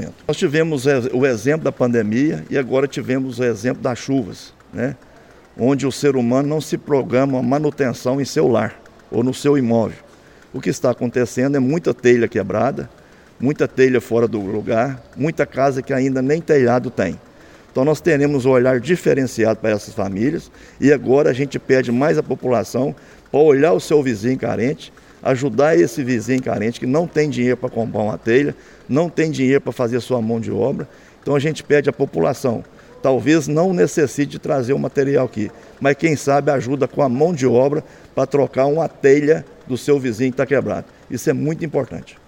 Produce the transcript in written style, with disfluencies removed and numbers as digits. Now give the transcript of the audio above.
momento. Nós tivemos o exemplo da pandemia e agora tivemos o exemplo das chuvas, né? Onde o ser humano não se programa a manutenção em seu lar ou no seu imóvel. O que está acontecendo é muita telha quebrada, muita telha fora do lugar, muita casa que ainda nem telhado tem. Então nós teremos um olhar diferenciado para essas famílias e agora a gente pede mais à população para olhar o seu vizinho carente, ajudar esse vizinho carente que não tem dinheiro para comprar uma telha, não tem dinheiro para fazer sua mão de obra. Então a gente pede à população, talvez não necessite de trazer o material aqui, mas quem sabe ajuda com a mão de obra para trocar uma telha do seu vizinho que está quebrado. Isso é muito importante.